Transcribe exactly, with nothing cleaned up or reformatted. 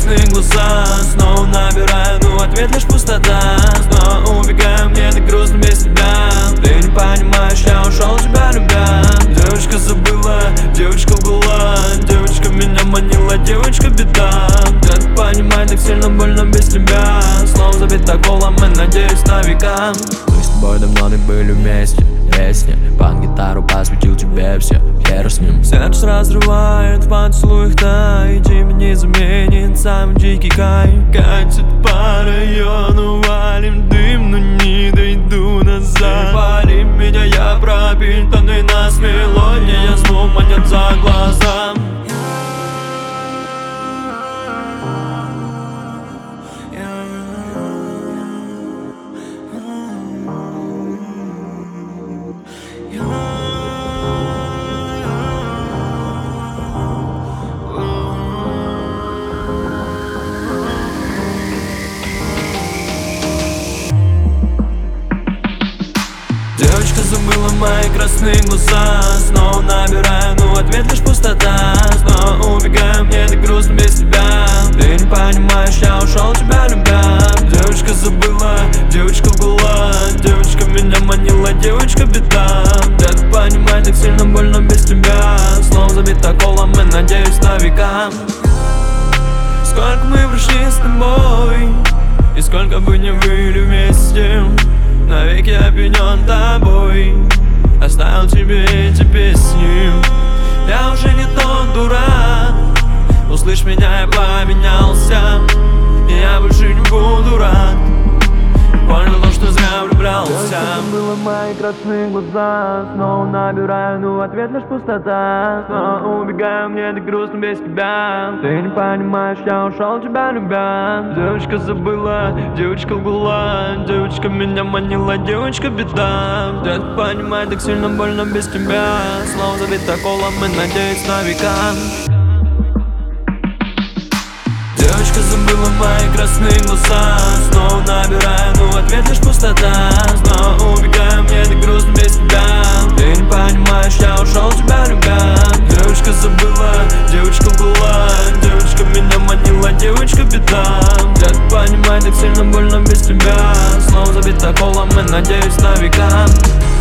красные глаза. Снова набираю, но ответ лишь пустота. Снова убегаю, мне так грустно без тебя. Ты не понимаешь, я ушел, тебя любя. Девочка забыла, девочка лгала. Девочка меня манила, девочка беда. Как понимать, так сильно больно без тебя. Снова забита колом и надеюсь на века. Мы с тобой давно не были вместе. Песня, под гитару посвятил тебе все. Хер с ним. Сердце разрывает в поцелуях, да. И тебе не заменит самый дикий кайф. Катит по району, валим дым, но не дойду назад. Пали меня, я пропитанный нас мелодия. Звук манит за глаза. Девочка забыла мои красные глаза. Снова набираю, но ответ лишь пустота. Снова убегаю, мне так грустно без тебя. Ты не понимаешь, я ушел, тебя любя. Девочка забыла, девочка лгала. Девочка меня манила, девочка беда. Как понимать, так сильно больно без тебя. Снова забита колом и надеюсь на века. Сколько мы прошли с тобой, и сколько бы не были вместе, навеки опьянен тобой. Оставил тебе эти песни. Я уже не тот дурак. Услышь меня, я поменялся. И я больше не буду рад. Понял, что зря влюблялся. Было мои красные глаза. Снова набираю, но ответ лишь пустота. Снова убегаю, мне так грустно без тебя. Ты не понимаешь, я ушел, тебя любя. Девочка забыла, девочка лгала. Девочка меня манила, девочка беда. Как понимать, так сильно больно без тебя. Снова забита колом и надеюсь на века. Девочка забыла мои красные глаза. Снова набираю, но ответ лишь пустота. Снова убегаю, мне так грустно без тебя. Ты не понимаешь, я ушел, тебя любя. Девочка забыла, девочка лгала. Девочка меня манила, девочка беда. Как понимать, так сильно больно без тебя. Снова забита колом и надеюсь на века.